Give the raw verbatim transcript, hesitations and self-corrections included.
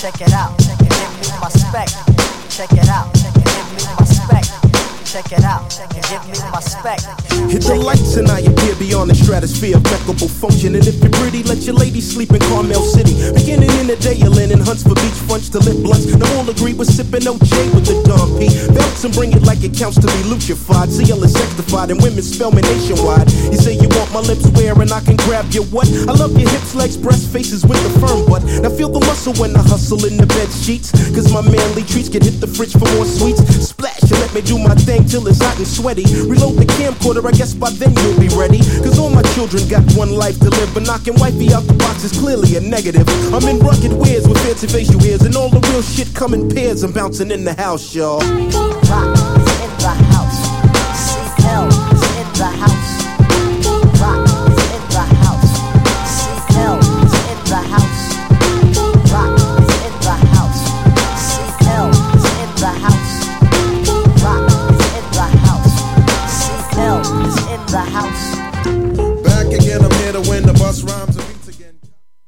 Check it out, give me my spec. Check it out, give me my spec. Check it out, give me my spec. Hit the lights and I appear beyond the stratosphere of impeccable function. And if you're pretty, let your lady sleep in Carmel City. Beginning in the day, you're in hunts for beach fronts to lit blunts. Now all agree with sipping O J with the Don P. Belts and bring it like it counts to be lutrified. C L is sexified and women spell me nationwide. You say you want my lips where and I can grab your what? I love your hips, legs, breast, faces with the firm butt. Now feel the muscle when I hustle in the bed sheets. Cause my manly treats can hit the fridge for more sweets. Splash and let me do my thing till it's hot and sweaty. Reload the camcorder, I guess by then you'll be ready. Cause all my children got one life to live. But knocking wifey out the box is clearly a negative. I'm in rugged wears with fancy facial hairs. And all the real shit come in pairs. I'm bouncing in the house, y'all. Rock is in the house. C L is in the house. Rock is in the house. C L is in the house. Rock is in the house. C L is in the house. Rock is in the house. C L is in the house. Back again, I'm here to win the bus rhyme.